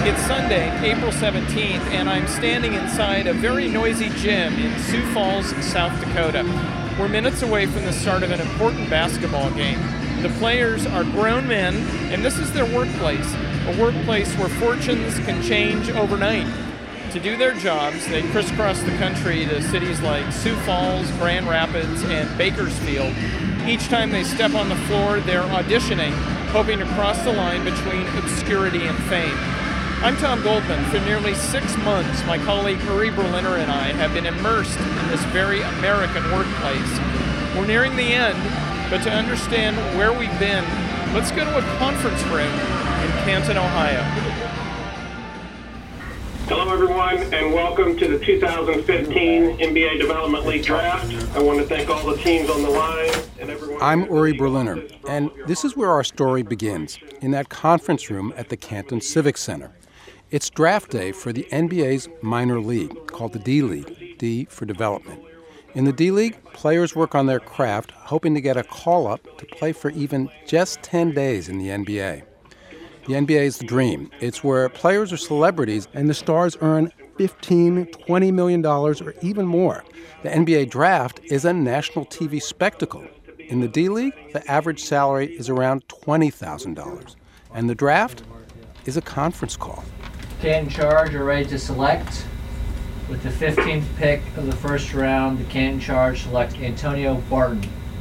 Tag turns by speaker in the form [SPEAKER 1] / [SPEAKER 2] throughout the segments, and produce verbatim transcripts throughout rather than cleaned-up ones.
[SPEAKER 1] It's Sunday, April seventeenth, and I'm standing inside a very noisy gym in Sioux Falls, South Dakota. We're minutes away from the start of an important basketball game. The players are grown men, and this is their workplace, a workplace where fortunes can change overnight. To do their jobs, they crisscross the country to cities like Sioux Falls, Grand Rapids, and Bakersfield. Each time they step on the floor, they're auditioning, hoping to cross the line between obscurity and fame. I'm Tom Goldman. For nearly six months, my colleague Uri Berliner and I have been immersed in this very American workplace. We're nearing the end, but to understand where we've been, let's go to a conference room in Canton, Ohio.
[SPEAKER 2] Hello, everyone, and welcome to the two thousand fifteen N B A Development League Draft. I want to thank all the teams on the line and everyone.
[SPEAKER 3] I'm Uri Berliner, and this is where our story begins, in that conference room at the Canton Civic Center. It's draft day for the N B A's minor league, called the D-League, D for development. In the D-League, players work on their craft, hoping to get a call-up to play for even just ten days in the N B A. The N B A is the dream. It's where players are celebrities and the stars earn fifteen, twenty million dollars or even more. The N B A draft is a national T V spectacle. In the D-League, the average salary is around twenty thousand dollars. And the draft is a conference call.
[SPEAKER 4] Canton Charge are ready to select. With the fifteenth pick of the first round, the Canton Charge select Antonio Barton.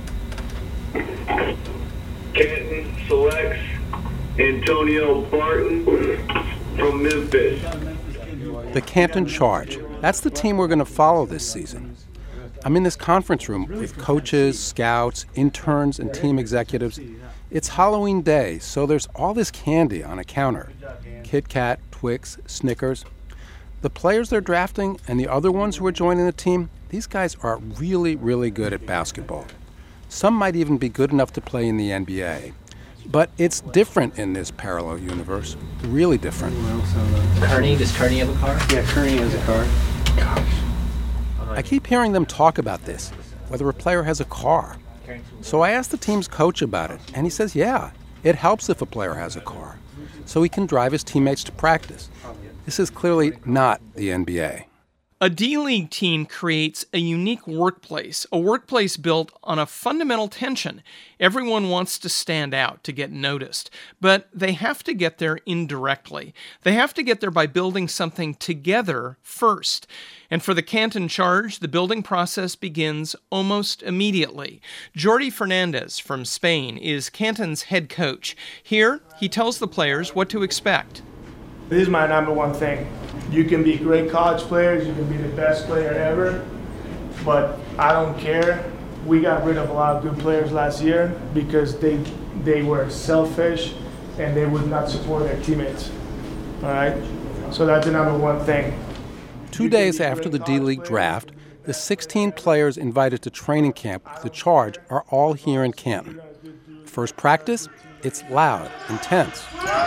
[SPEAKER 2] Canton selects Antonio Barton from Memphis.
[SPEAKER 3] The Canton Charge. That's the team we're going to follow this season. I'm in this conference room with coaches, scouts, interns, and team executives. It's Halloween day, so there's all this candy on a counter. Kit Kat, Twix, Snickers. The players they're drafting and the other ones who are joining the team, these guys are really, really good at basketball. Some might even be good enough to play in the N B A. But it's different in this parallel universe. Really different.
[SPEAKER 4] Kearney, does Kearney have a car?
[SPEAKER 5] Yeah, Kearney has a car.
[SPEAKER 3] Gosh. I keep hearing them talk about this, whether a player has a car. So I asked the team's coach about it, and he says, yeah, it helps if a player has a car, so he can drive his teammates to practice. This is clearly not the N B A.
[SPEAKER 1] A D-League team creates a unique workplace, a workplace built on a fundamental tension. Everyone wants to stand out, to get noticed, but they have to get there indirectly. They have to get there by building something together first. And for the Canton Charge, the building process begins almost immediately. Jordi Fernandez from Spain is Canton's head coach. Here, he tells the players what to expect.
[SPEAKER 6] This is my number one thing. You can be great college players, you can be the best player ever, but I don't care. We got rid of a lot of good players last year because they they were selfish and they would not support their teammates. All right? So that's the number one thing.
[SPEAKER 3] Two days after the D-League draft, the sixteen players invited to training camp with the Charge are all here in Canton. First practice, it's loud, intense.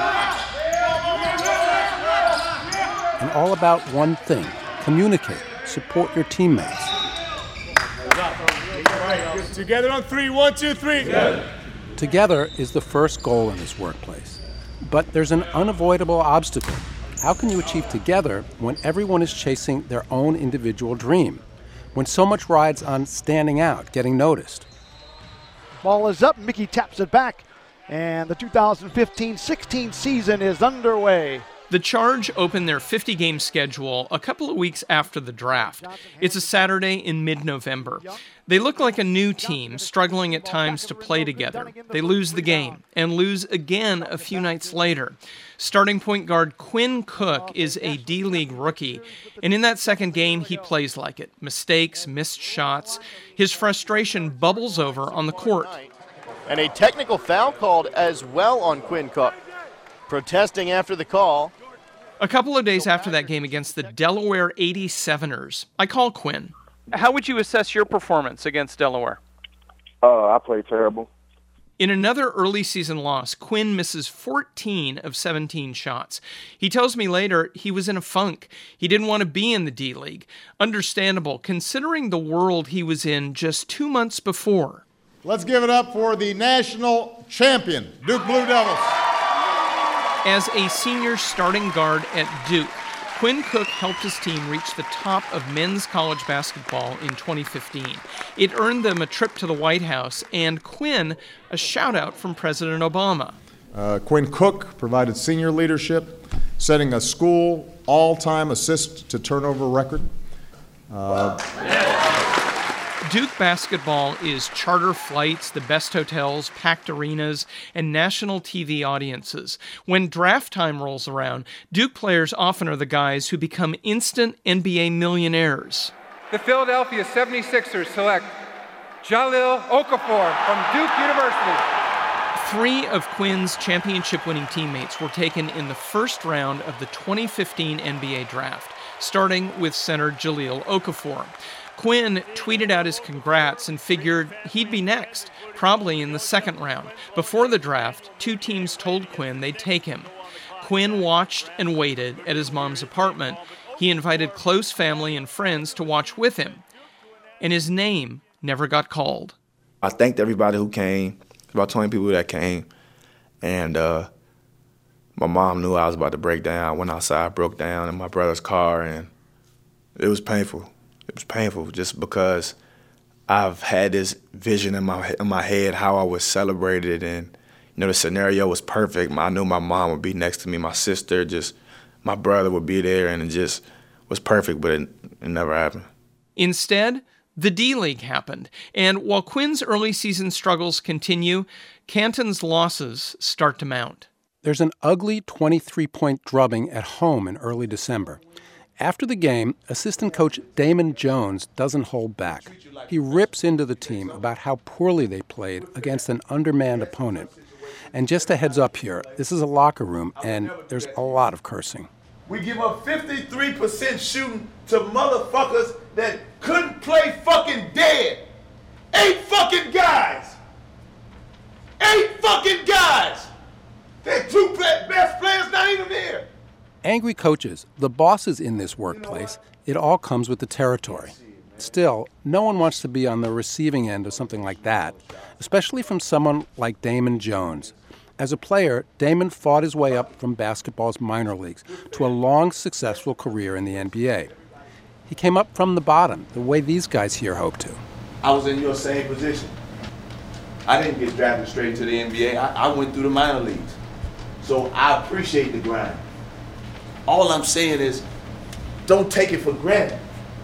[SPEAKER 3] And all about one thing, communicate, support your teammates.
[SPEAKER 6] Together on three, one, two, three. Together.
[SPEAKER 3] Together is the first goal in this workplace. But there's an unavoidable obstacle. How can you achieve together when everyone is chasing their own individual dream? When so much rides on standing out, getting noticed?
[SPEAKER 7] Ball is up, Mickey taps it back, and the two thousand fifteen sixteen season is underway.
[SPEAKER 1] The Charge opened their fifty-game schedule a couple of weeks after the draft. It's a Saturday in mid-November. They look like a new team, struggling at times to play together. They lose the game, and lose again a few nights later. Starting point guard Quinn Cook is a D-League rookie, and in that second game, he plays like it. Mistakes, missed shots. His frustration bubbles over on the court.
[SPEAKER 8] And a technical foul called as well on Quinn Cook. Protesting after the call.
[SPEAKER 1] A couple of days after that game against the Delaware eighty-seveners, I call Quinn. How would you assess your performance against Delaware?
[SPEAKER 9] Uh, I played terrible.
[SPEAKER 1] In another early season loss, Quinn misses fourteen of seventeen shots. He tells me later he was in a funk. He didn't want to be in the D-League. Understandable, considering the world he was in just two months before.
[SPEAKER 10] Let's give it up for the national champion, Duke Blue Devils.
[SPEAKER 1] As a senior starting guard at Duke, Quinn Cook helped his team reach the top of men's college basketball in twenty fifteen. It earned them a trip to the White House and Quinn a shout-out from President Obama.
[SPEAKER 5] Uh, Quinn Cook provided senior leadership, setting a school all-time assist-to-turnover record. Uh,
[SPEAKER 1] Duke basketball is charter flights, the best hotels, packed arenas, and national T V audiences. When draft time rolls around, Duke players often are the guys who become instant N B A millionaires.
[SPEAKER 10] The Philadelphia seventy-sixers select Jahlil Okafor from Duke University.
[SPEAKER 1] Three of Quinn's championship-winning teammates were taken in the first round of the twenty fifteen N B A draft, starting with center Jahlil Okafor. Quinn tweeted out his congrats and figured he'd be next, probably in the second round. Before the draft, two teams told Quinn they'd take him. Quinn watched and waited at his mom's apartment. He invited close family and friends to watch with him, and his name never got called.
[SPEAKER 11] I thanked everybody who came, about twenty people that came, and uh, my mom knew I was about to break down. I went outside, broke down in my brother's car, and it was painful. It was painful just because I've had this vision in my in my head how I was celebrated, and you know the scenario was perfect. I knew my mom would be next to me, my sister, just my brother would be there, and it just was perfect, but it, it never happened.
[SPEAKER 1] Instead, the D-League happened, and while Quinn's early season struggles continue, Canton's losses start to mount.
[SPEAKER 3] There's an ugly twenty-three point drubbing at home in early December. After the game, assistant coach Damon Jones doesn't hold back. He rips into the team about how poorly they played against an undermanned opponent. And just a heads up here, this is a locker room, and there's a lot of cursing.
[SPEAKER 12] We give up fifty-three percent shooting to motherfuckers that couldn't play fucking dead. Eight fucking guys. Eight fucking guys. Their two best players not even here.
[SPEAKER 3] Angry coaches, the bosses in this workplace, it all comes with the territory. Still, no one wants to be on the receiving end of something like that, especially from someone like Damon Jones. As a player, Damon fought his way up from basketball's minor leagues to a long, successful career in the N B A. He came up from the bottom, the way these guys here hope to.
[SPEAKER 12] I was in your same position. I didn't get drafted straight into the N B A. I, I went through the minor leagues. So I appreciate the grind. All I'm saying is, don't take it for granted.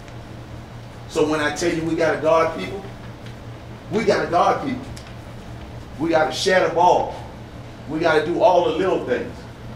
[SPEAKER 12] So when I tell you we gotta guard people, we gotta guard people. We gotta share the ball. We gotta do all the little things.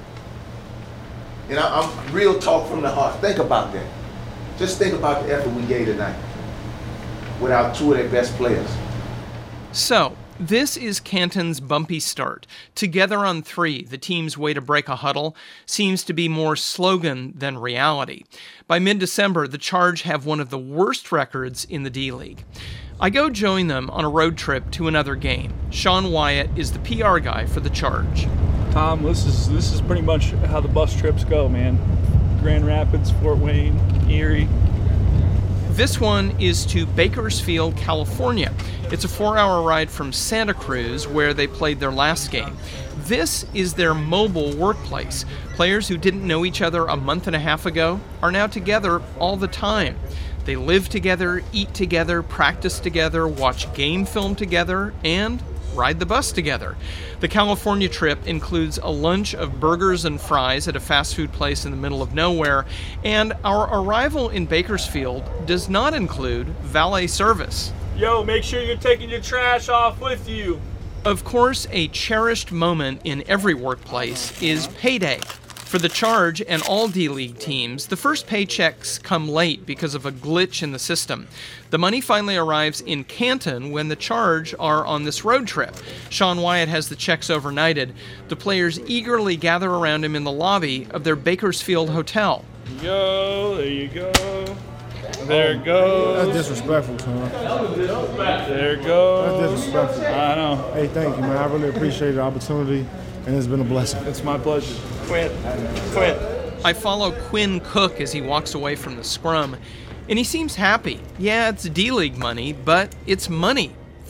[SPEAKER 12] And I, I'm real talk from the heart. Think about that. Just think about the effort we gave tonight without two of their best players.
[SPEAKER 1] So, this is Canton's bumpy start. Together on three, the team's way to break a huddle seems to be more slogan than reality. By mid-December, the Charge have one of the worst records in the D-League. I go join them on a road trip to another game. Sean Wyatt is the P R guy for the Charge.
[SPEAKER 13] Tom, this is this is pretty much how the bus trips go, man. Grand Rapids, Fort Wayne, Erie.
[SPEAKER 1] This one is to Bakersfield, California. It's a four-hour ride from Santa Cruz, where they played their last game. This is their mobile workplace. Players who didn't know each other a month and a half ago are now together all the time. They live together, eat together, practice together, watch game film together, and ride the bus together. The California trip includes a lunch of burgers and fries at a fast food place in the middle of nowhere, and our arrival in Bakersfield does not include valet service.
[SPEAKER 13] Yo, make sure you're taking your trash off with you.
[SPEAKER 1] Of course, a cherished moment in every workplace is payday. For the Charge and all D-League teams, the first paychecks come late because of a glitch in the system. The money finally arrives in Canton when the Charge are on this road trip. Sean Wyatt has the checks overnighted. The players eagerly gather around him in the lobby of their Bakersfield hotel.
[SPEAKER 13] Yo, there you go. There it goes.
[SPEAKER 14] That's disrespectful, son.
[SPEAKER 13] There it goes.
[SPEAKER 14] That's disrespectful.
[SPEAKER 13] I know.
[SPEAKER 14] Hey, thank you, man. I really appreciate the opportunity, and it's been a blessing.
[SPEAKER 13] It's my pleasure.
[SPEAKER 1] Quinn. Quinn. I follow Quinn Cook as he walks away from the scrum, and he seems happy. Yeah, it's D-League money, but it's money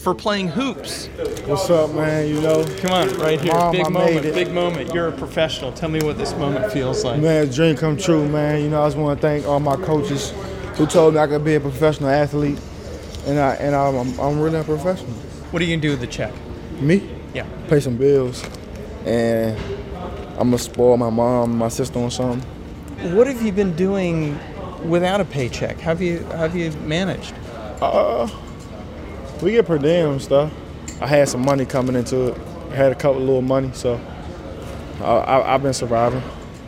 [SPEAKER 1] for playing hoops.
[SPEAKER 14] What's up, man? You know?
[SPEAKER 1] Come on, right here.
[SPEAKER 14] Mom,
[SPEAKER 1] big
[SPEAKER 14] I
[SPEAKER 1] moment,
[SPEAKER 14] made it.
[SPEAKER 1] big moment. You're a professional. Tell me what this moment feels like.
[SPEAKER 14] Man, dream come true, man. You know, I just want to thank all my coaches who told me I could be a professional athlete, and I and I'm I'm, I'm really a professional.
[SPEAKER 1] What are you gonna do with the check?
[SPEAKER 14] Me?
[SPEAKER 1] Yeah.
[SPEAKER 14] Pay some bills, and I'm gonna spoil my mom, and my sister on something.
[SPEAKER 1] What have you been doing without a paycheck? How have you how have you managed?
[SPEAKER 14] Uh, we get per diem and stuff. I had some money coming into it. I had a couple little money, so I, I, I've been surviving.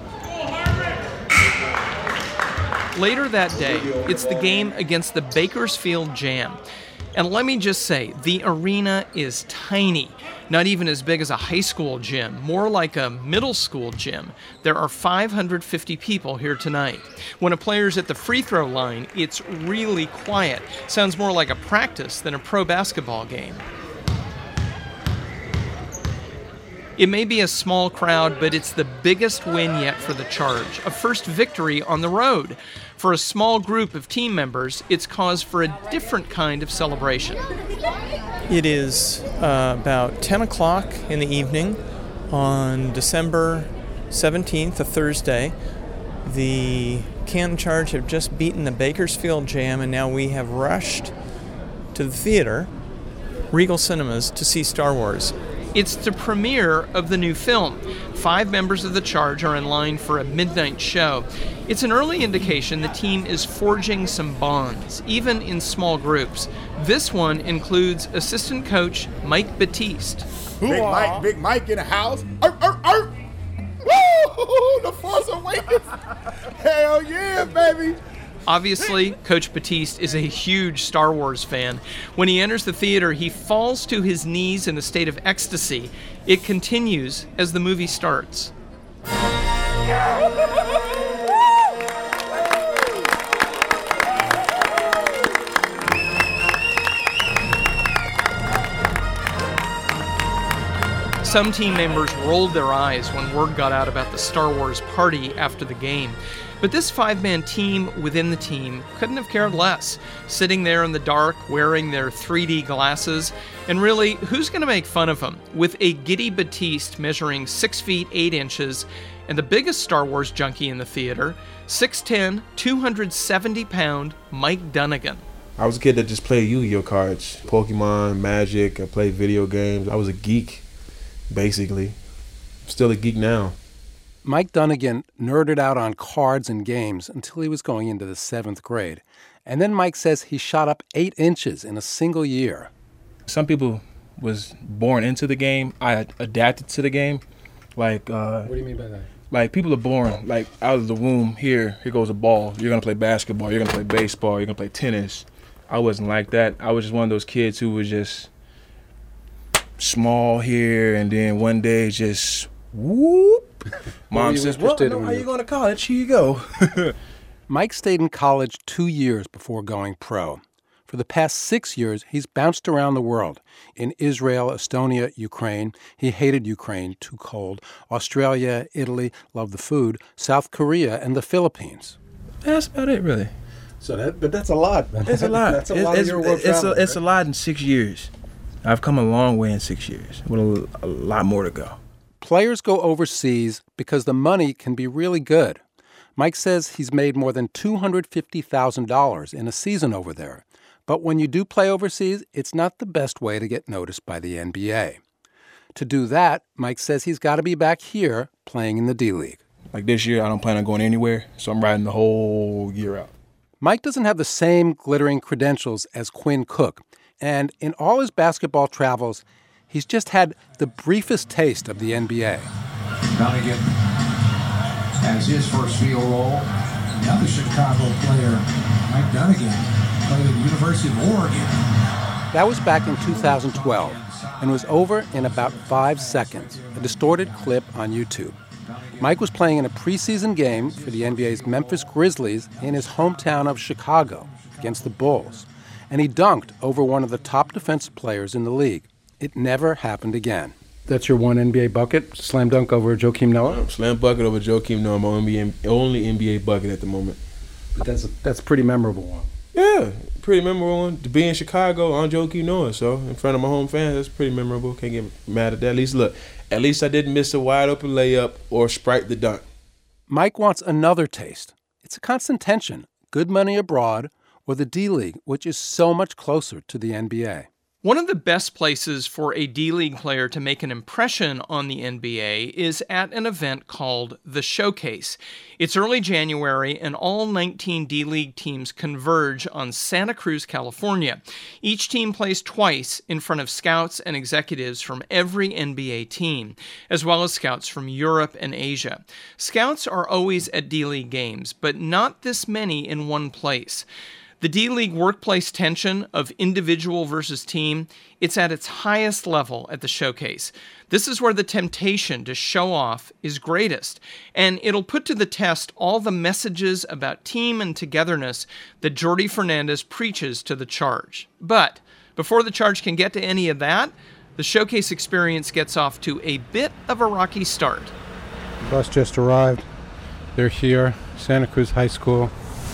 [SPEAKER 1] Later that day, it's the game against the Bakersfield Jam. And let me just say, the arena is tiny, not even as big as a high school gym, more like a middle school gym. There are five hundred fifty people here tonight. When a player's at the free throw line, it's really quiet. Sounds more like a practice than a pro basketball game. It may be a small crowd, but it's the biggest win yet for the Charge, a first victory on the road. For a small group of team members, it's cause for a different kind of celebration. It is uh, about ten o'clock in the evening on December seventeenth, a Thursday. The Canton Charge have just beaten the Bakersfield Jam, and now we have rushed to the theater, Regal Cinemas, to see Star Wars. It's the premiere of the new film. Five members of the Charge are in line for a midnight show. It's an early indication the team is forging some bonds, even in small groups. This one includes assistant coach Mike Batiste.
[SPEAKER 15] Big Mike, Big Mike in the house. Arr, arr, arr. Woo! The Force Awakens. Hell yeah, baby.
[SPEAKER 1] Obviously, Coach Batiste is a huge Star Wars fan. When he enters the theater, he falls to his knees in a state of ecstasy. It continues as the movie starts. Some team members rolled their eyes when word got out about the Star Wars party after the game. But this five-man team within the team couldn't have cared less, sitting there in the dark, wearing their three D glasses. And really, who's going to make fun of them? With a giddy Batiste measuring six feet eight inches and the biggest Star Wars junkie in the theater, six ten, two hundred seventy pound Mike Dunnigan.
[SPEAKER 16] I was a kid that just played Yu-Gi-Oh cards, Pokemon, Magic. I played video games. I was a geek, basically. Still a geek now.
[SPEAKER 3] Mike Dunnigan nerded out on cards and games until he was going into the seventh grade. And then Mike says he shot up eight inches in a single year.
[SPEAKER 11] Some people was born into the game. I adapted to the game. Like, uh,
[SPEAKER 3] What do you mean by that?
[SPEAKER 11] Like, people are born, like, out of the womb, here, here goes a ball. You're going to play basketball. You're going to play baseball. You're going to play tennis. I wasn't like that. I was just one of those kids who was just small here, and then one day just whoop. Mom says, well, no, how you going to college? Here you go.
[SPEAKER 3] Mike stayed in college two years before going pro. For the past six years, he's bounced around the world. In Israel, Estonia, Ukraine. He hated Ukraine, too cold. Australia, Italy, loved the food. South Korea, and the Philippines.
[SPEAKER 11] That's about it, really.
[SPEAKER 3] So that, but that's a lot, man.
[SPEAKER 11] It's a lot.
[SPEAKER 3] That's a
[SPEAKER 11] it's,
[SPEAKER 3] lot of
[SPEAKER 11] it's,
[SPEAKER 3] your world
[SPEAKER 11] it's, a,
[SPEAKER 3] traveling,
[SPEAKER 11] it's a lot in six years. I've come a long way in six years, with a, a lot more to go.
[SPEAKER 3] Players go overseas because the money can be really good. Mike says he's made more than two hundred fifty thousand dollars in a season over there. But when you do play overseas, it's not the best way to get noticed by the N B A. To do that, Mike says he's got to be back here playing in the D-League.
[SPEAKER 11] Like this year, I don't plan on going anywhere, so I'm riding the whole year out.
[SPEAKER 3] Mike doesn't have the same glittering credentials as Quinn Cook, and in all his basketball travels, he's just had the briefest taste of the N B A.
[SPEAKER 17] Dunnigan has his first field roll. Another Chicago player, Mike Dunnigan, played at the University of Oregon.
[SPEAKER 3] That was back in two thousand twelve and was over in about five seconds, a distorted clip on YouTube. Mike was playing in a preseason game for the N B A's Memphis Grizzlies in his hometown of Chicago against the Bulls, and he dunked over one of the top defensive players in the league. It never happened again. That's your one N B A bucket? Slam dunk over Joakim Noah?
[SPEAKER 16] Slam bucket over Joakim Noah, my N B A, only N B A bucket at the moment.
[SPEAKER 3] But that's a, that's a pretty memorable one.
[SPEAKER 16] Yeah, pretty memorable one. To be in Chicago on Joakim Noah, so in front of my home fans, that's pretty memorable. Can't get mad at that. At least, look, at least I didn't miss a wide open layup or Sprite the dunk.
[SPEAKER 3] Mike wants another taste. It's a constant tension. Good money abroad or the D-League, which is so much closer to the N B A.
[SPEAKER 1] One of the best places for a D-League player to make an impression on the N B A is at an event called The Showcase. It's early January, and all nineteen D-League teams converge on Santa Cruz, California. Each team plays twice in front of scouts and executives from every N B A team, as well as scouts from Europe and Asia. Scouts are always at D-League games, but not this many in one place. The D-League workplace tension of individual versus team, it's at its highest level at the Showcase. This is where the temptation to show off is greatest, and it'll put to the test all the messages about team and togetherness that Jordi Fernandez preaches to the Charge. But before the Charge can get to any of that, the Showcase experience gets off to a bit of a rocky start.
[SPEAKER 3] The bus just arrived. They're here, Santa Cruz High School.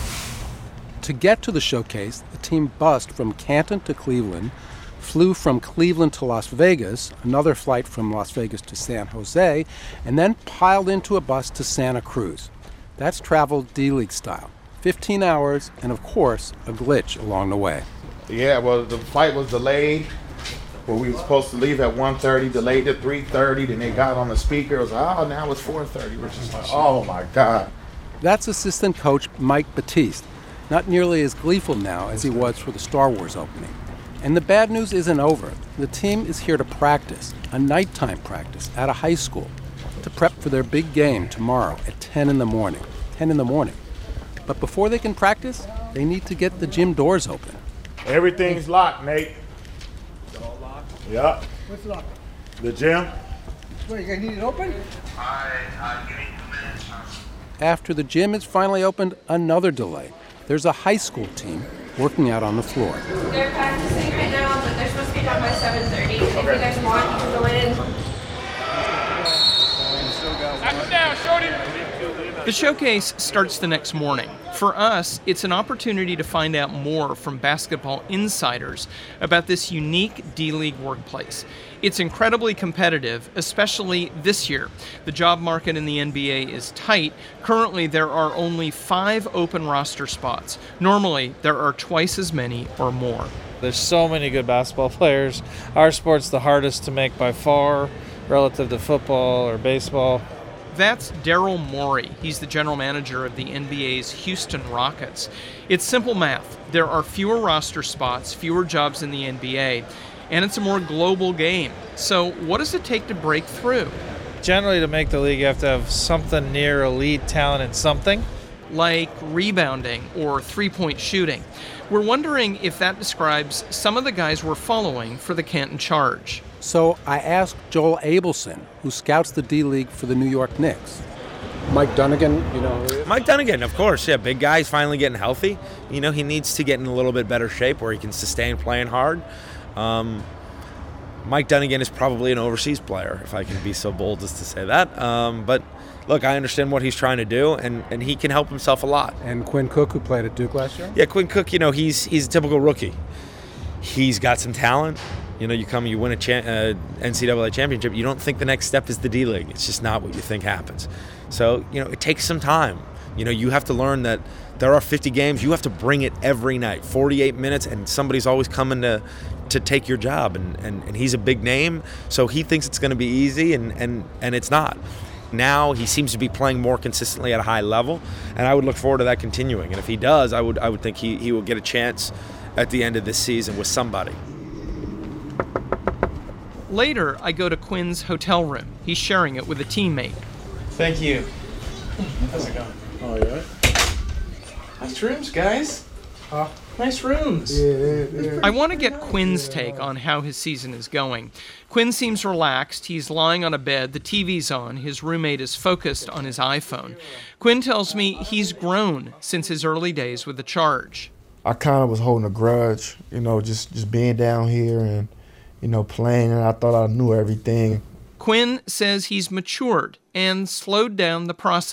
[SPEAKER 3] To get to the Showcase, the team bussed from Canton to Cleveland, flew from Cleveland to Las Vegas, another flight from Las Vegas to San Jose, and then piled into a bus to Santa Cruz. That's travel D-League style. fifteen hours, and of course, a glitch along the way.
[SPEAKER 15] Yeah, well, the flight was delayed. Well, we were supposed to leave at one thirty, delayed to three thirty, then they got on the speaker. It was like, oh, now it's four thirty. We're just like, oh, my God.
[SPEAKER 3] That's assistant coach Mike Batiste. Not nearly as gleeful now as he was for the Star Wars opening. And the bad news isn't over. The team is here to practice, a nighttime practice at a high school, to prep for their big game tomorrow at ten in the morning. ten in the morning. But before they can practice, they need to get the gym doors open.
[SPEAKER 15] Everything's locked, Nate.
[SPEAKER 18] It's all locked?
[SPEAKER 15] Yep.
[SPEAKER 18] What's locked?
[SPEAKER 15] The gym.
[SPEAKER 18] Wait, you guys need it open?
[SPEAKER 3] After the gym is finally opened, another delay. There's a high school team working out on the floor.
[SPEAKER 19] They're practicing right now, but they're supposed to be done by seven thirty. If you guys want, you can go in.
[SPEAKER 1] Knock him down, Shorty! The Showcase starts the next morning. For us, it's an opportunity to find out more from basketball insiders about this unique D-League workplace. It's incredibly competitive, especially this year. The job market in the N B A is tight. Currently, there are only five open roster spots. Normally, there are twice as many or more.
[SPEAKER 20] There's so many good basketball players. Our sport's the hardest to make by far relative to football or baseball.
[SPEAKER 1] That's Daryl Morey. He's the general manager of the N B A's Houston Rockets. It's simple math. There are fewer roster spots, fewer jobs in the N B A, and it's a more global game. So what does it take to break through?
[SPEAKER 20] Generally, to make the league, you have to have something near elite talent in something.
[SPEAKER 1] Like rebounding or three-point shooting. We're wondering if that describes some of the guys we're following for the Canton Charge.
[SPEAKER 3] So I asked Joel Abelson, who scouts the D-League for the New York Knicks. Mike Dunnigan, you know.
[SPEAKER 21] Mike Dunnigan, of course, yeah, big guy. He's finally getting healthy. You know, he needs to get in a little bit better shape where he can sustain playing hard. Um, Mike Dunnigan is probably an overseas player, if I can be so bold as to say that. Um, but look, I understand what he's trying to do, and, and he can help himself a lot.
[SPEAKER 3] And Quinn Cook, who played at Duke last year?
[SPEAKER 21] Yeah, Quinn Cook, you know, he's he's a typical rookie. He's got some talent. You know, you come, you win a cha- uh, N C double A championship, you don't think the next step is the D-League. It's just not what you think happens. So, you know, it takes some time. You know, you have to learn that there are fifty games. You have to bring it every night, forty-eight minutes, and somebody's always coming to to take your job. And, and, and he's a big name, so he thinks it's going to be easy, and, and, and it's not. Now he seems to be playing more consistently at a high level, and I would look forward to that continuing. And if he does, I would I would think he, he will get a chance at the end of this season with somebody.
[SPEAKER 1] Later, I go to Quinn's hotel room. He's sharing it with a teammate.
[SPEAKER 20] Thank you.
[SPEAKER 18] How's it going?
[SPEAKER 20] Oh, yeah.
[SPEAKER 18] Nice rooms, guys. Huh? Nice rooms.
[SPEAKER 3] Yeah, yeah, yeah.
[SPEAKER 1] I want to get Quinn's take on how his season is going. Quinn seems relaxed. He's lying on a bed. The T V's on. His roommate is focused on his iPhone. Quinn tells me he's grown since his early days with the Charge.
[SPEAKER 14] I kind of was holding a grudge, you know, just, just being down here and, you know, playing, and I thought I knew everything.
[SPEAKER 1] Quinn says he's matured and slowed down the process.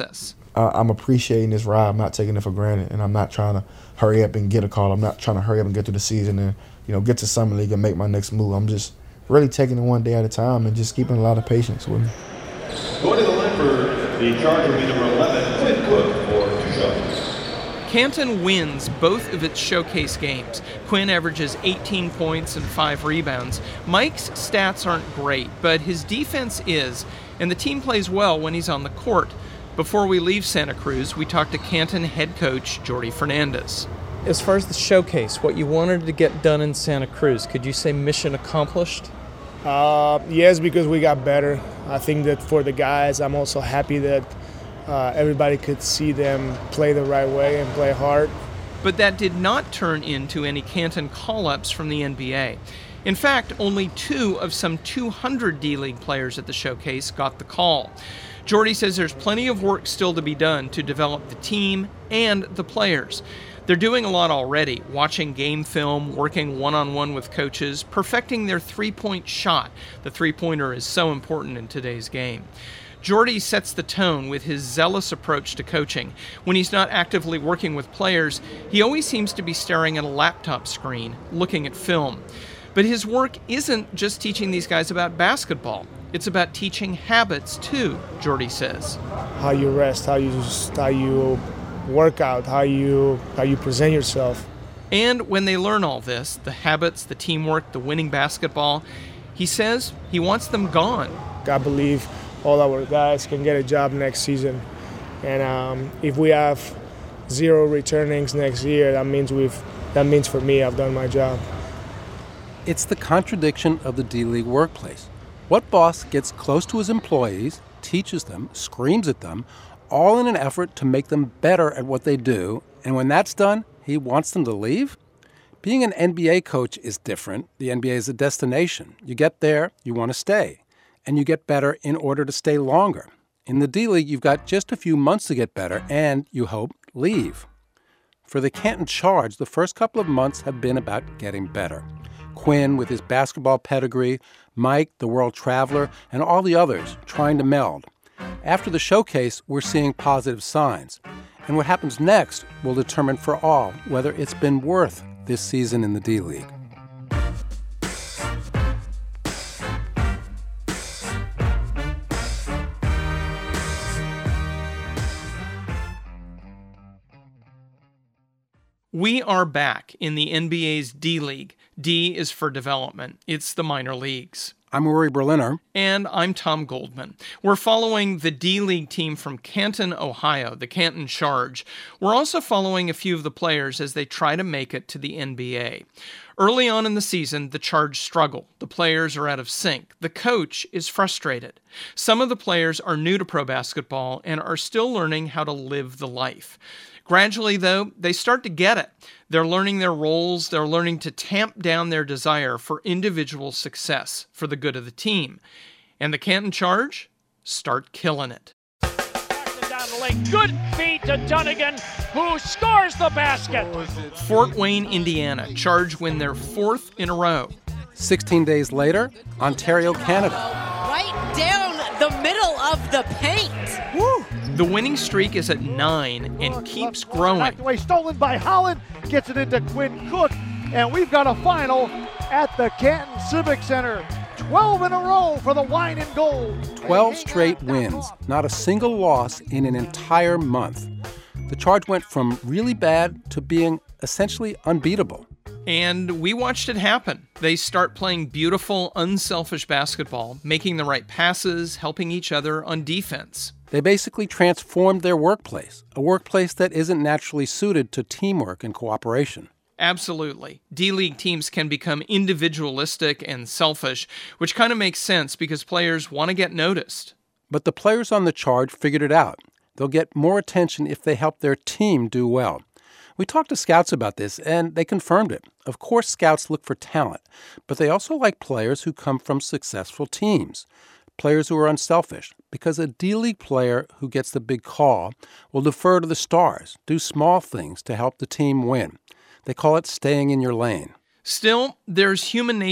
[SPEAKER 14] uh, I'm appreciating this ride. I'm not taking it for granted, and I'm not trying to hurry up and get a call. I'm not trying to hurry up and get through the season and, you know, get to Summer League and make my next move. I'm just really taking it one day at a time and just keeping a lot of patience with me.
[SPEAKER 2] Going to the line for the Charge will be number eleven, Quinn Cook for two shots.
[SPEAKER 1] Canton wins both of its showcase games. Quinn averages eighteen points and five rebounds. Mike's stats aren't great, but his defense is, and the team plays well when he's on the court. Before we leave Santa Cruz, we talked to Canton head coach Jordy Fernandez. As far as the showcase, what you wanted to get done in Santa Cruz, could you say mission accomplished?
[SPEAKER 6] Uh, yes, because we got better. I think that for the guys, I'm also happy that uh, everybody could see them play the right way and play hard.
[SPEAKER 1] But that did not turn into any Canton call-ups from the N B A. In fact, only two of some two hundred D-League players at the showcase got the call. Jordy says there's plenty of work still to be done to develop the team and the players. They're doing a lot already, watching game film, working one-on-one with coaches, perfecting their three-point shot. The three-pointer is so important in today's game. Jordy sets the tone with his zealous approach to coaching. When he's not actively working with players, he always seems to be staring at a laptop screen, looking at film. But his work isn't just teaching these guys about basketball. It's about teaching habits too, Jordy says.
[SPEAKER 6] How you rest, how you how you work out, how you how you present yourself.
[SPEAKER 1] And when they learn all this, the habits, the teamwork, the winning basketball, he says he wants them gone.
[SPEAKER 6] I believe all our guys can get a job next season. And um, if we have zero returnings next year, that means we've that means for me I've done my job.
[SPEAKER 3] It's the contradiction of the D-League workplace. What boss gets close to his employees, teaches them, screams at them, all in an effort to make them better at what they do, and when that's done, he wants them to leave? Being an N B A coach is different. The N B A is a destination. You get there, you want to stay, and you get better in order to stay longer. In the D-League, you've got just a few months to get better, and, you hope, leave. For the Canton Charge, the first couple of months have been about getting better. Quinn, with his basketball pedigree, Mike, the world traveler, and all the others trying to meld. After the showcase, we're seeing positive signs. And what happens next will determine for all whether it's been worth this season in the D-League.
[SPEAKER 1] We are back in the N B A's D-League. D is for development. It's the minor leagues.
[SPEAKER 3] I'm Rory Berliner.
[SPEAKER 1] And I'm Tom Goldman. We're following the D-League team from Canton, Ohio, the Canton Charge. We're also following a few of the players as they try to make it to the N B A. Early on in the season, the Charge struggle. The players are out of sync. The coach is frustrated. Some of the players are new to pro basketball and are still learning how to live the life. Gradually, though, they start to get it. They're learning their roles. They're learning to tamp down their desire for individual success for the good of the team. And the Canton Charge start killing it.
[SPEAKER 22] Down the lane. Good feed to Dunnigan, who scores the basket.
[SPEAKER 1] Fort Wayne, Indiana. Charge win their fourth in a row.
[SPEAKER 3] sixteen days later, Ontario, Canada.
[SPEAKER 23] Right down the middle of the paint.
[SPEAKER 1] Woo! The winning streak is at nine and keeps growing.
[SPEAKER 7] Knocked away, stolen by Holland, gets it into Quinn Cook, and we've got a final at the Canton Civic Center. twelve in a row for the Wine and Gold.
[SPEAKER 3] twelve straight wins, not a single loss in an entire month. The Charge went from really bad to being essentially unbeatable.
[SPEAKER 1] And we watched it happen. They start playing beautiful, unselfish basketball, making the right passes, helping each other on defense.
[SPEAKER 3] They basically transformed their workplace, a workplace that isn't naturally suited to teamwork and cooperation.
[SPEAKER 1] Absolutely. D-League teams can become individualistic and selfish, which kind of makes sense because players want to get noticed.
[SPEAKER 3] But the players on the Charge figured it out. They'll get more attention if they help their team do well. We talked to scouts about this, and they confirmed it. Of course, scouts look for talent, but they also like players who come from successful teams, players who are unselfish, because a D-League player who gets the big call will defer to the stars, do small things to help the team win. They call it staying in your lane.
[SPEAKER 1] Still, there's human nature.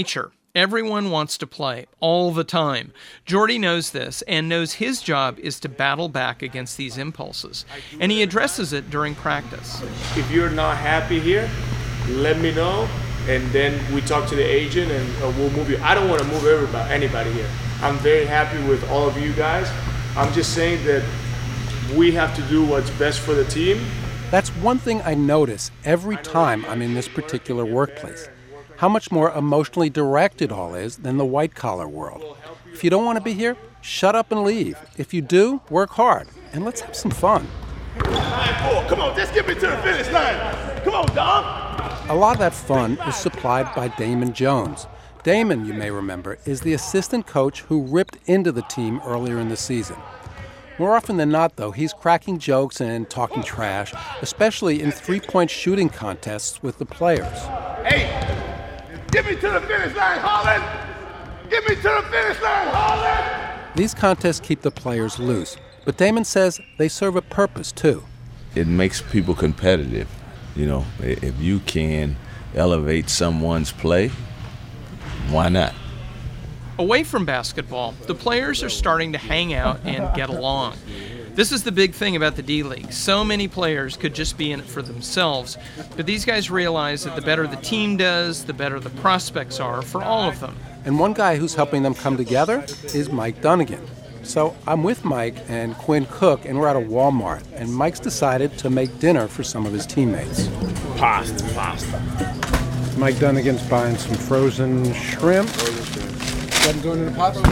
[SPEAKER 1] Everyone wants to play all the time. Jordy knows this and knows his job is to battle back against these impulses. And he addresses it during practice.
[SPEAKER 4] If you're not happy here, let me know, and then we talk to the agent and uh, we'll move you. I don't want to move everybody, anybody here. I'm very happy with all of you guys. I'm just saying that we have to do what's best for the team.
[SPEAKER 3] That's one thing I notice every time I'm in this particular workplace. How much more emotionally direct it all is than the white-collar world. If you don't want to be here, shut up and leave. If you do, work hard, and let's have some fun.
[SPEAKER 12] nine four, come on, just get me to the finish line. Come on, Dom.
[SPEAKER 3] A lot of that fun is supplied by Damon Jones. Damon, you may remember, is the assistant coach who ripped into the team earlier in the season. More often than not, though, he's cracking jokes and talking trash, especially in three-point shooting contests with the players.
[SPEAKER 12] Hey! Get me to the finish line, Holland! Get me to the finish line, Holland!
[SPEAKER 3] These contests keep the players loose, but Damon says they serve a purpose, too.
[SPEAKER 8] It makes people competitive. You know, if you can elevate someone's play, why not?
[SPEAKER 1] Away from basketball, the players are starting to hang out and get along. This is the big thing about the D-League. So many players could just be in it for themselves, but these guys realize that the better the team does, the better the prospects are for all of them.
[SPEAKER 3] And one guy who's helping them come together is Mike Dunnigan. So I'm with Mike and Quinn Cook, and we're at a Walmart, and Mike's decided to make dinner for some of his teammates.
[SPEAKER 8] Pasta, pasta.
[SPEAKER 3] Mike Dunnigan's buying some frozen shrimp.
[SPEAKER 18] Let going into the pasta?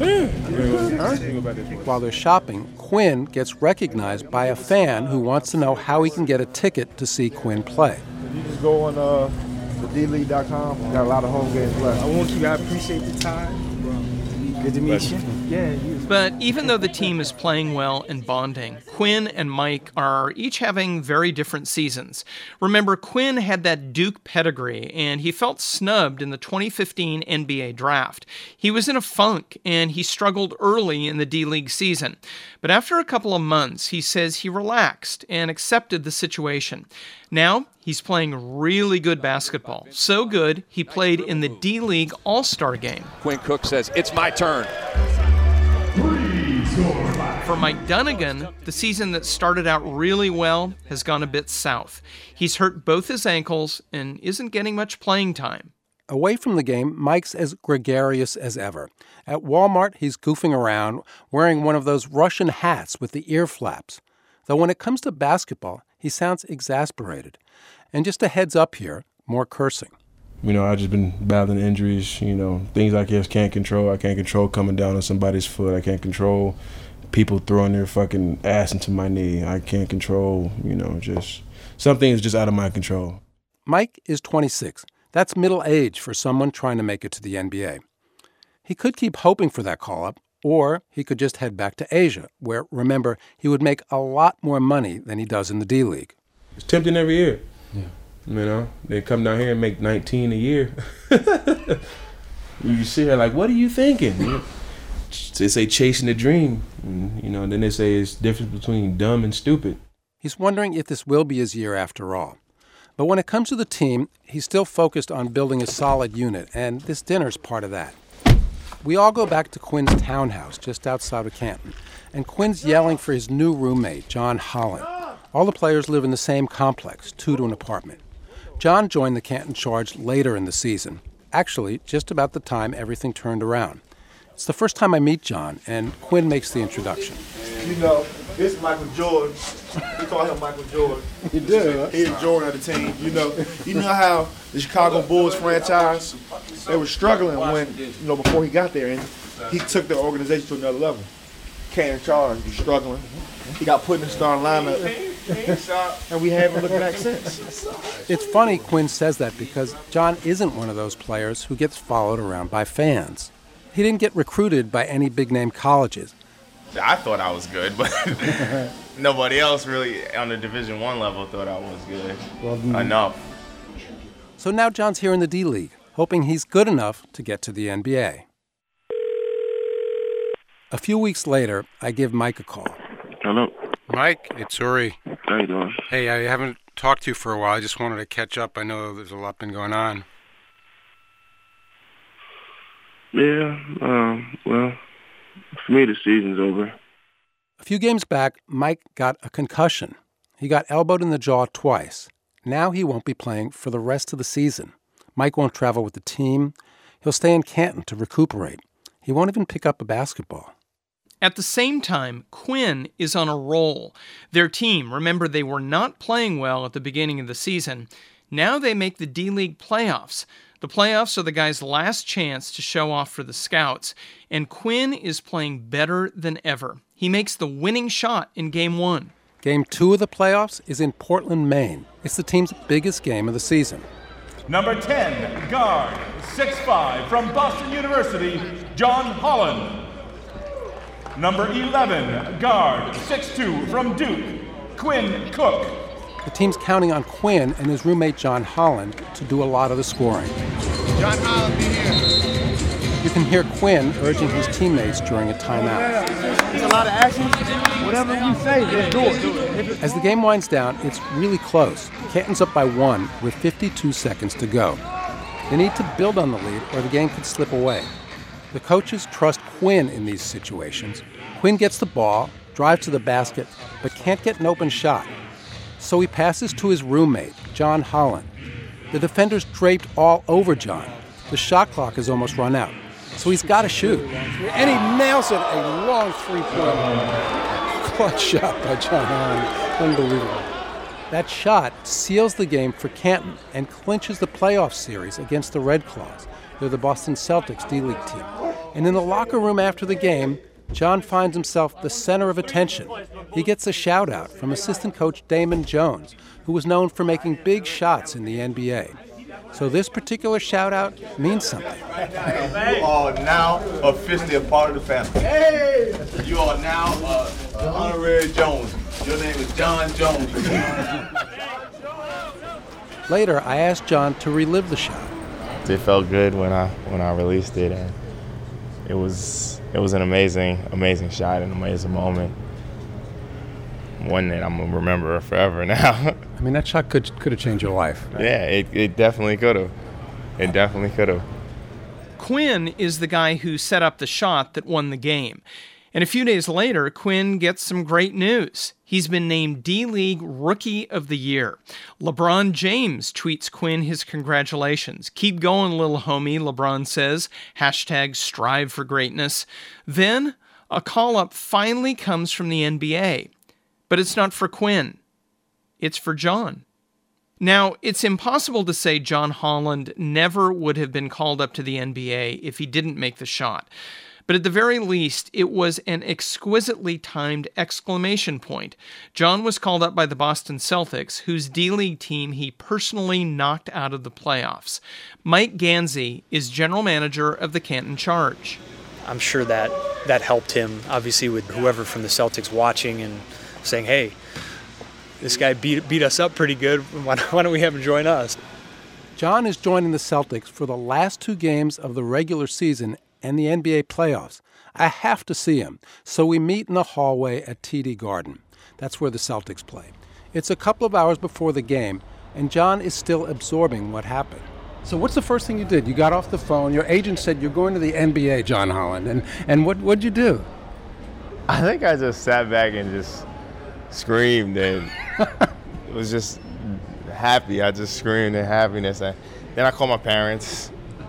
[SPEAKER 3] While they're shopping, Quinn gets recognized by a fan who wants to know how he can get a ticket to see Quinn play.
[SPEAKER 14] You just go on uh, the D league dot com. Got a lot of home games left.
[SPEAKER 18] I want you. I appreciate the time. Good to meet you. Yeah. You.
[SPEAKER 1] But even though the team is playing well and bonding, Quinn and Mike are each having very different seasons. Remember, Quinn had that Duke pedigree, and he felt snubbed in the twenty fifteen N B A draft. He was in a funk, and he struggled early in the D-League season. But after a couple of months, he says he relaxed and accepted the situation. Now, he's playing really good basketball. So good, he played in the D-League All-Star game.
[SPEAKER 9] Quinn Cook says, it's my turn.
[SPEAKER 1] For Mike Dunnigan, the season that started out really well has gone a bit south. He's hurt both his ankles and isn't getting much playing time.
[SPEAKER 3] Away from the game, Mike's as gregarious as ever. At Walmart, he's goofing around, wearing one of those Russian hats with the ear flaps. Though when it comes to basketball, he sounds exasperated. And just a heads up here, more cursing.
[SPEAKER 16] You know, I've just been battling injuries, you know, things I just can't control. I can't control coming down on somebody's foot. I can't control people throwing their fucking ass into my knee. I can't control, you know, just some things just out of my control.
[SPEAKER 3] Mike is twenty-six. That's middle age for someone trying to make it to the N B A. He could keep hoping for that call-up, or he could just head back to Asia, where, remember, he would make a lot more money than he does in the D-League.
[SPEAKER 16] It's tempting every year. Yeah. You know, they come down here and make nineteen a year. You see her like, what are you thinking? They say chasing a dream. And, you know, then they say it's the difference between dumb and stupid.
[SPEAKER 3] He's wondering if this will be his year after all. But when it comes to the team, he's still focused on building a solid unit, and this dinner's part of that. We all go back to Quinn's townhouse just outside of Canton, and Quinn's yelling for his new roommate, John Holland. All the players live in the same complex, two to an apartment. John joined the Canton Charge later in the season, actually just about the time everything turned around. It's the first time I meet John, and Quinn makes the introduction.
[SPEAKER 5] You know, this is Michael Jordan. We call him Michael Jordan.
[SPEAKER 14] You do, huh?
[SPEAKER 5] He's Jordan of the team. You know, you know how the Chicago Bulls franchise, they were struggling when, you know, before he got there, and he took the organization to another level. Canton Charge, he's struggling. He got put in the starting lineup, and we haven't looked back since.
[SPEAKER 3] It's funny Quinn says that because John isn't one of those players who gets followed around by fans. He didn't get recruited by any big-name colleges.
[SPEAKER 24] I thought I was good, but nobody else really on the Division One level thought I was good well, enough.
[SPEAKER 3] So now John's here in the D-League, hoping he's good enough to get to the N B A. A few weeks later, I give Mike a call.
[SPEAKER 25] Hello.
[SPEAKER 3] Mike, it's Uri.
[SPEAKER 25] How you doing?
[SPEAKER 3] Hey, I haven't talked to you for a while. I just wanted to catch up. I know there's a lot been going on.
[SPEAKER 10] Yeah, um, well, for me, the season's over.
[SPEAKER 3] A few games back, Mike got a concussion. He got elbowed in the jaw twice. Now he won't be playing for the rest of the season. Mike won't travel with the team. He'll stay in Canton to recuperate. He won't even pick up a basketball.
[SPEAKER 1] At the same time, Quinn is on a roll. Their team, remember, they were not playing well at the beginning of the season. Now they make the D-League playoffs. The playoffs are the guy's last chance to show off for the scouts, and Quinn is playing better than ever. He makes the winning shot in Game one.
[SPEAKER 3] Game two of the playoffs is in Portland, Maine. It's the team's biggest game of the season.
[SPEAKER 11] Number ten, guard, six five, from Boston University, John Holland. Number eleven, guard, six two, from Duke, Quinn Cook.
[SPEAKER 3] The team's counting on Quinn and his roommate John Holland to do a lot of the scoring.
[SPEAKER 13] John Holland, be here.
[SPEAKER 3] You can hear Quinn urging his teammates during a timeout.
[SPEAKER 13] There's a lot of action. Whatever you say, just do it.
[SPEAKER 3] As the game winds down, it's really close. Canton's up by one with fifty-two seconds to go. They need to build on the lead or the game could slip away. The coaches trust Quinn in these situations. Quinn gets the ball, drives to the basket, but can't get an open shot. So he passes to his roommate, John Holland. The defender's draped all over John. The shot clock has almost run out. So he's got to shoot. And he nails it, a long three-point clutch shot by John Holland. Unbelievable. That shot seals the game for Canton and clinches the playoff series against the Red Claws. They're the Boston Celtics D-League team. And in the locker room after the game, John finds himself the center of attention. He gets a shout-out from assistant coach Damon Jones, who was known for making big shots in the N B A. So this particular shout-out means something.
[SPEAKER 12] You are now officially a part of the family. Hey! You are now uh, uh, honorary Jones. Your name is John Jones.
[SPEAKER 3] Later, I asked John to relive the shot.
[SPEAKER 24] It felt good when I when I released it, and it was it was an amazing amazing shot, an amazing moment. One that I'm gonna remember forever now.
[SPEAKER 3] I mean, that shot could could have changed your life. Right?
[SPEAKER 24] Yeah, it, it definitely could have. It definitely could have.
[SPEAKER 1] Quinn is the guy who set up the shot that won the game. And a few days later, Quinn gets some great news. He's been named D-League Rookie of the Year. LeBron James tweets Quinn his congratulations. Keep going, little homie, LeBron says. Hashtag strive for greatness. Then, a call-up finally comes from the N B A. But it's not for Quinn. It's for John. Now, it's impossible to say John Holland never would have been called up to the N B A if he didn't make the shot. But at the very least, it was an exquisitely timed exclamation point. John was called up by the Boston Celtics, whose D-League team he personally knocked out of the playoffs. Mike Gansey is general manager of the Canton Charge.
[SPEAKER 17] I'm sure that that helped him, obviously, with whoever from the Celtics watching and saying, hey, this guy beat beat us up pretty good. Why, why don't we have him join us?
[SPEAKER 3] John is joining the Celtics for the last two games of the regular season and the N B A playoffs. I have to see him, so we meet in the hallway at T D Garden. That's where the Celtics play. It's a couple of hours before the game, and John is still absorbing what happened. So what's the first thing you did? You got off the phone. Your agent said you're going to the N B A, John Holland. And, and what, what'd you do?
[SPEAKER 24] I think I just sat back and just screamed and was just happy. I just screamed in happiness. And then I called my parents,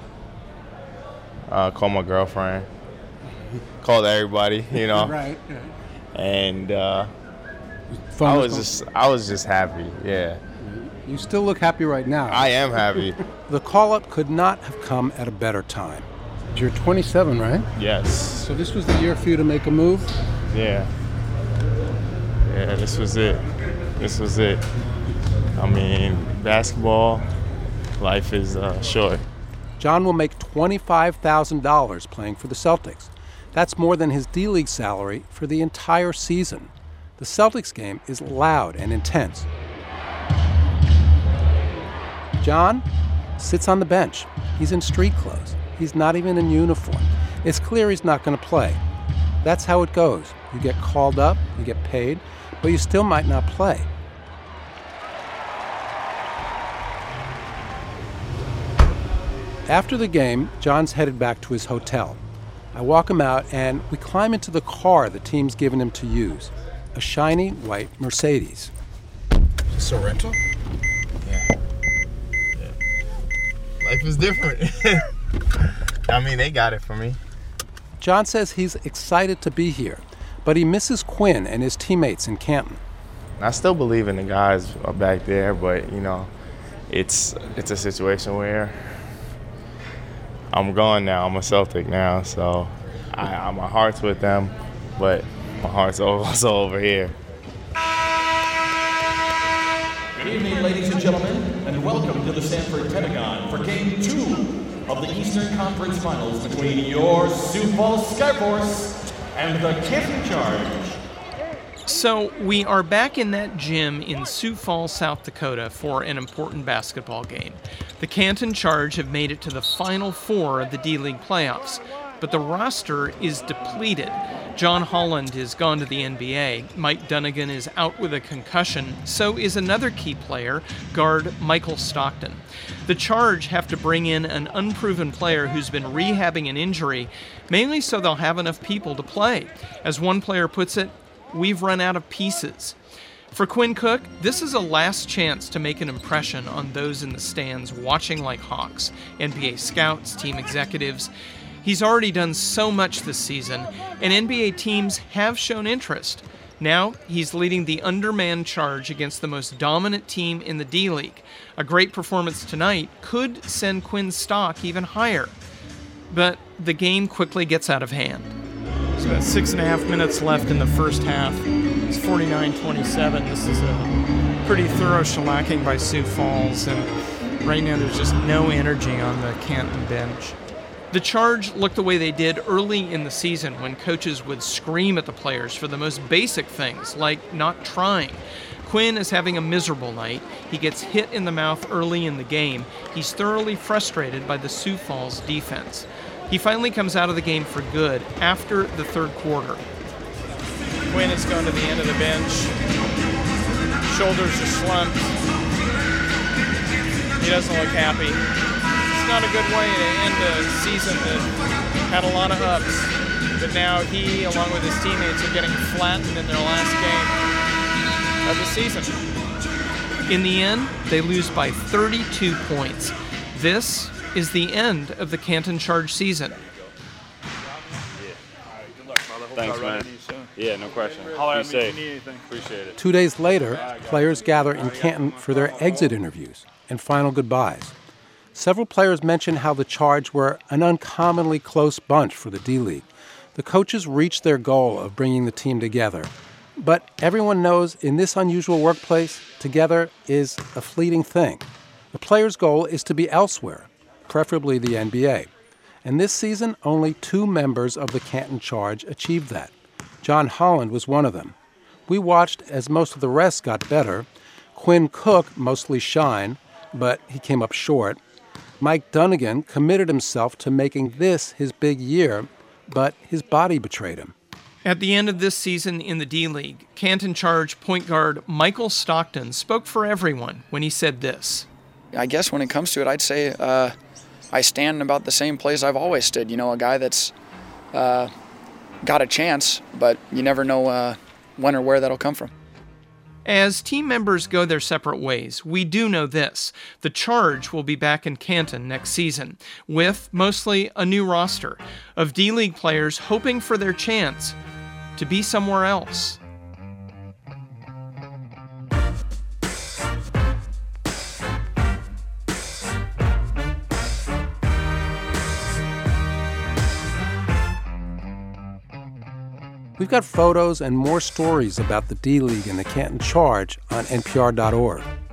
[SPEAKER 24] uh, called my girlfriend, called everybody, you know.
[SPEAKER 3] Right.
[SPEAKER 24] And uh, I was just, I was just happy. Yeah.
[SPEAKER 3] You still look happy right now.
[SPEAKER 24] I am happy.
[SPEAKER 3] The call-up could not have come at a better time. You're twenty-seven, right?
[SPEAKER 24] Yes.
[SPEAKER 3] So this was the year for you to make a move?
[SPEAKER 24] Yeah. Yeah, this was it. This was it. I mean, basketball, life is uh, short.
[SPEAKER 3] John will make twenty-five thousand dollars playing for the Celtics. That's more than his D-League salary for the entire season. The Celtics game is loud and intense. John sits on the bench. He's in street clothes. He's not even in uniform. It's clear he's not going to play. That's how it goes. You get called up, you get paid, but you still might not play. After the game, John's headed back to his hotel. I walk him out, and we climb into the car the team's given him to use, a shiny white Mercedes.
[SPEAKER 24] Sorrento? Yeah. yeah. Life is different. I mean, they got it for me.
[SPEAKER 3] John says he's excited to be here, but he misses Quinn and his teammates in Canton.
[SPEAKER 24] I still believe in the guys back there, but, you know, it's it's a situation where I'm gone now. I'm a Celtic now, so I, my heart's with them, but my heart's also over here.
[SPEAKER 11] Good evening, ladies and gentlemen, and welcome to the Sanford Pentagon for Game two of the Eastern Conference Finals between your Sioux Falls Skyforce and the Canton Charge.
[SPEAKER 1] So we are back in that gym in Sioux Falls, South Dakota for an important basketball game. The Canton Charge have made it to the Final Four of the D-League playoffs, but the roster is depleted. John Holland is gone to the N B A. Mike Dunnigan is out with a concussion. So is another key player, guard Michael Stockton. The Charge have to bring in an unproven player who's been rehabbing an injury, mainly so they'll have enough people to play. As one player puts it, we've run out of pieces. For Quinn Cook, this is a last chance to make an impression on those in the stands watching like hawks, N B A scouts, team executives. He's already done so much this season, and N B A teams have shown interest. Now, he's leading the undermanned Charge against the most dominant team in the D-League. A great performance tonight could send Quinn's stock even higher. But the game quickly gets out of hand. There's about six and a half minutes left in the first half. It's forty-nine twenty-seven. This is a pretty thorough shellacking by Sioux Falls, and right now there's just no energy on the Canton bench. The Charge looked the way they did early in the season when coaches would scream at the players for the most basic things, like not trying. Quinn is having a miserable night. He gets hit in the mouth early in the game. He's thoroughly frustrated by the Sioux Falls defense. He finally comes out of the game for good after the third quarter. Quinn has gone to the end of the bench. Shoulders are slumped. He doesn't look happy. It's not a good way to end a season that had a lot of ups. But now he, along with his teammates, are getting flattened in their last game of the season. In the end, they lose by thirty-two points. This is the end of the Canton Charge season.
[SPEAKER 15] Thanks, man. Yeah, no question. Be safe. Appreciate it.
[SPEAKER 3] Two days later, players gather in Canton for their exit interviews and final goodbyes. Several players mentioned how the Charge were an uncommonly close bunch for the D-League. The coaches reached their goal of bringing the team together. But everyone knows in this unusual workplace, together is a fleeting thing. The players' goal is to be elsewhere, preferably the N B A. And this season, only two members of the Canton Charge achieved that. John Holland was one of them. We watched as most of the rest got better. Quinn Cook mostly shined, but he came up short. Mike Dunnigan committed himself to making this his big year, but his body betrayed him.
[SPEAKER 1] At the end of this season in the D-League, Canton Charge point guard Michael Stockton spoke for everyone when he said this.
[SPEAKER 19] I guess when it comes to it, I'd say uh, I stand in about the same place I've always stood. You know, a guy that's uh, got a chance, but you never know uh, when or where that'll come from.
[SPEAKER 1] As team members go their separate ways, we do know this. The Charge will be back in Canton next season, with mostly a new roster of D-League players hoping for their chance to be somewhere else.
[SPEAKER 3] We've got photos and more stories about the D-League and the Canton Charge on N P R dot org.